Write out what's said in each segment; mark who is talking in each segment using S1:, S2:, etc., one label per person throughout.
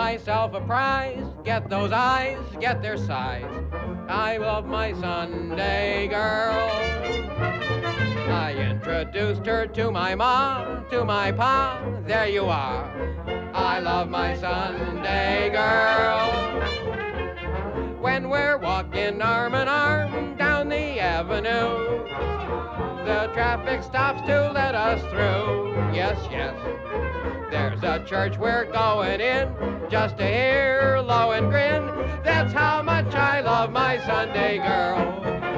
S1: myself a prize. Get those eyes, get their size. I love my Sunday girl. I introduced her to my mom, to my pa, there you are. I love my Sunday girl. When we're walking arm in arm down the avenue, the traffic stops to let us through. Yes, yes. There's a church we're going in just to hear Lohengrin. That's how much I love my Sunday girl.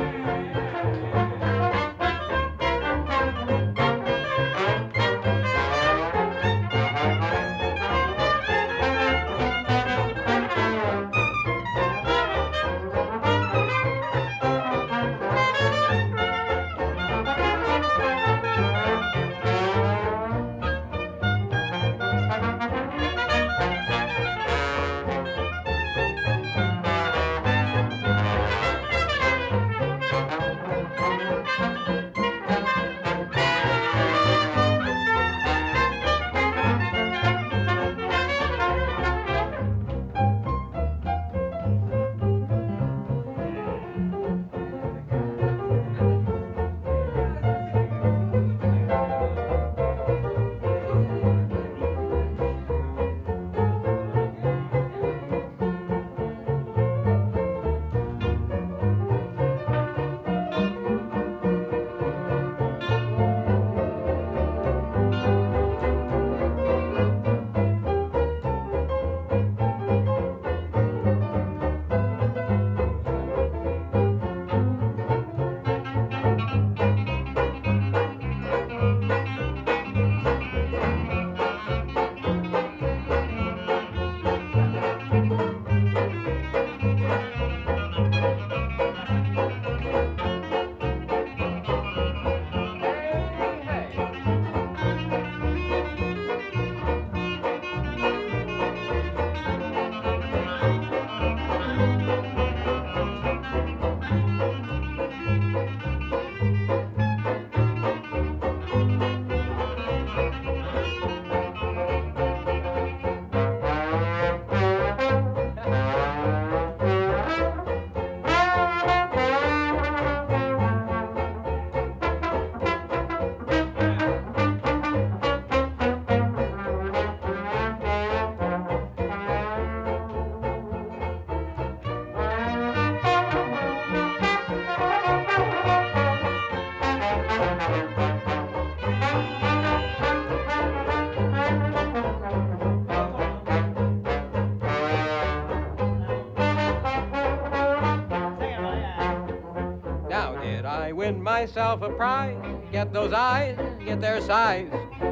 S1: I win myself a prize. Get those eyes, get their size.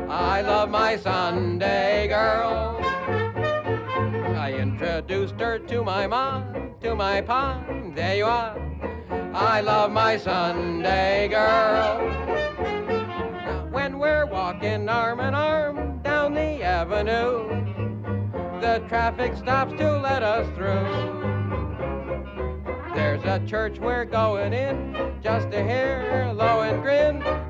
S1: I love my Sunday girl. I introduced her to my mom, to my pa, there you are. I love my Sunday girl. When we're walking arm in arm down the avenue, the traffic stops to let us through. There's a church we're going in just to hear Lohengrin.